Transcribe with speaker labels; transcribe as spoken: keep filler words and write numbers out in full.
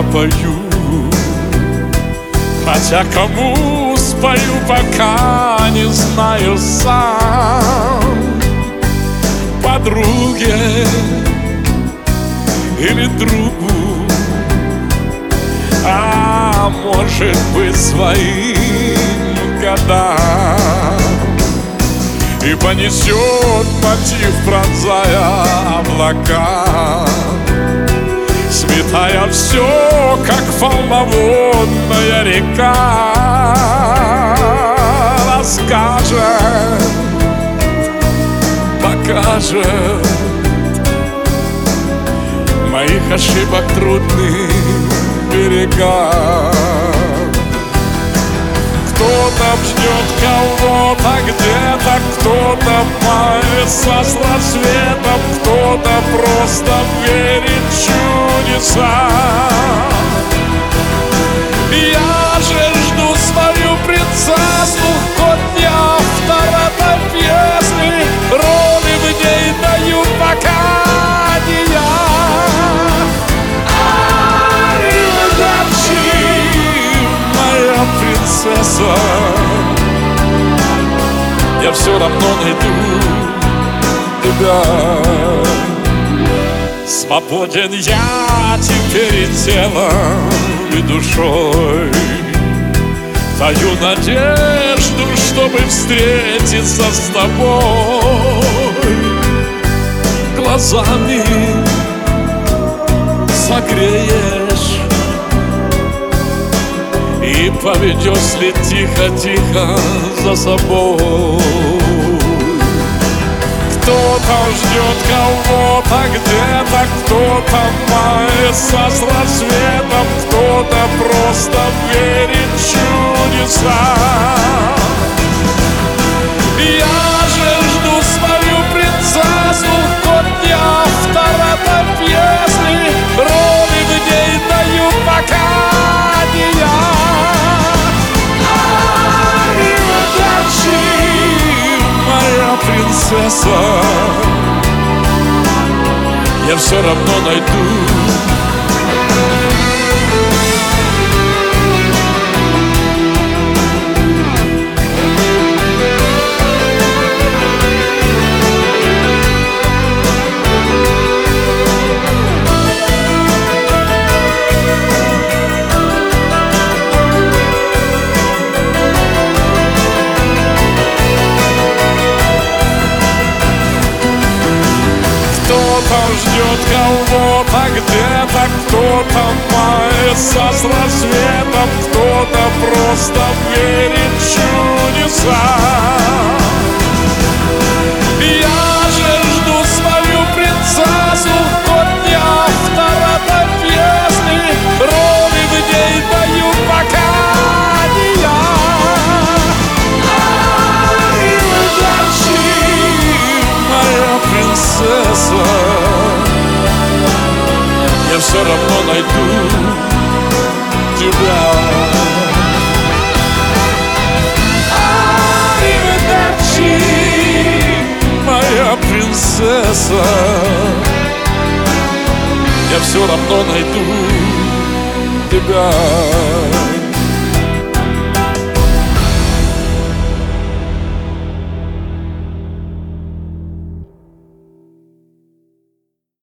Speaker 1: напою. Хотя кому спою, пока не знаю сам. Подруге или другу, а может быть своим годам. И понесет мотив, пронзая облака, сметая все, как полноводная река. Расскажет, покажет моих ошибок трудных берега. Кто-то ждет кого-то где-то, кто-то мается с рассветом, кто-то просто верит в чудеса. Я же жду свою принцессу, хоть не автора песни, роли в ней даю пока не я. Аривидерчи, моя принцесса, я все равно найду тебя. Свободен я теперь и телом, и душой. Даю надежду, чтобы встретиться с тобой. Глазами согреешь и поведешь ли тихо-тихо за собой. Кто-то ждет кого-то где-то, кто-то мается с рассветом, кто-то просто верит в чудеса. Я же жду свою принцессу, хоть не автора песни, роли в ней даю пока не я. Аривидерчи, моя принцесса, я все равно найду. Кто-то ждет кого-то где-то, кто-то мается с рассветом, кто-то просто верит в чудеса. Я же жду свою принцессу, хоть не автора песни, роли в ней даю пока не я. Аривидерчи, моя принцесса, я все равно найду тебя. Аривидерчи, моя принцесса, я все равно найду тебя.